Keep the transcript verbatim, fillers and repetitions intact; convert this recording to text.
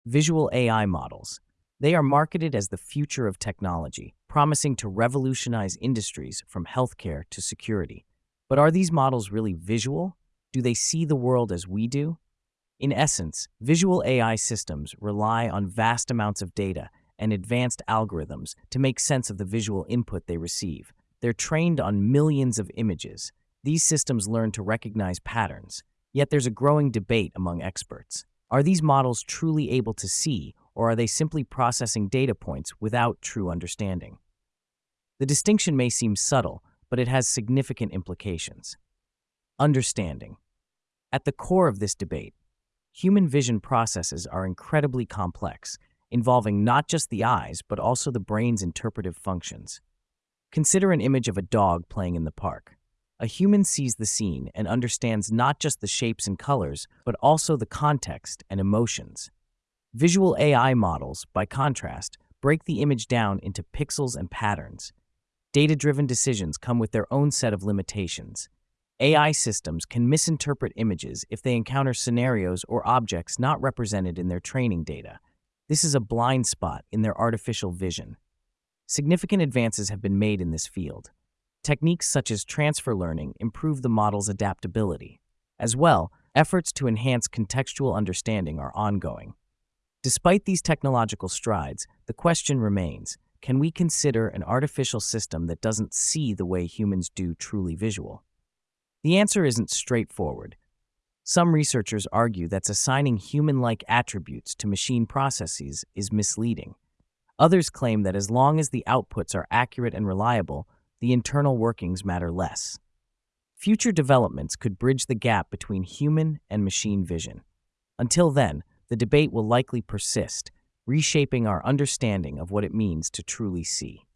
Visual A I models. They are marketed as the future of technology, promising to revolutionize industries from healthcare to security. But are these models really visual? Do they see the world as we do? In essence, visual A I systems rely on vast amounts of data and advanced algorithms to make sense of the visual input they receive. They're trained on millions of images. These systems learn to recognize patterns. Yet there's a growing debate among experts. Are these models truly able to see, or are they simply processing data points without true understanding? The distinction may seem subtle, but it has significant implications. Understanding. At the core of this debate, human vision processes are incredibly complex, involving not just the eyes, but also the brain's interpretive functions. Consider an image of a dog playing in the park. A human sees the scene and understands not just the shapes and colors, but also the context and emotions. Visual A I models, by contrast, break the image down into pixels and patterns. Data-driven decisions come with their own set of limitations. A I systems can misinterpret images if they encounter scenarios or objects not represented in their training data. This is a blind spot in their artificial vision. Significant advances have been made in this field. Techniques such as transfer learning improve the model's adaptability. As well, efforts to enhance contextual understanding are ongoing. Despite these technological strides, the question remains, can we consider an artificial system that doesn't see the way humans do truly visual? The answer isn't straightforward. Some researchers argue that assigning human-like attributes to machine processes is misleading. Others claim that as long as the outputs are accurate and reliable, the internal workings matter less. Future developments could bridge the gap between human and machine vision. Until then, the debate will likely persist, reshaping our understanding of what it means to truly see.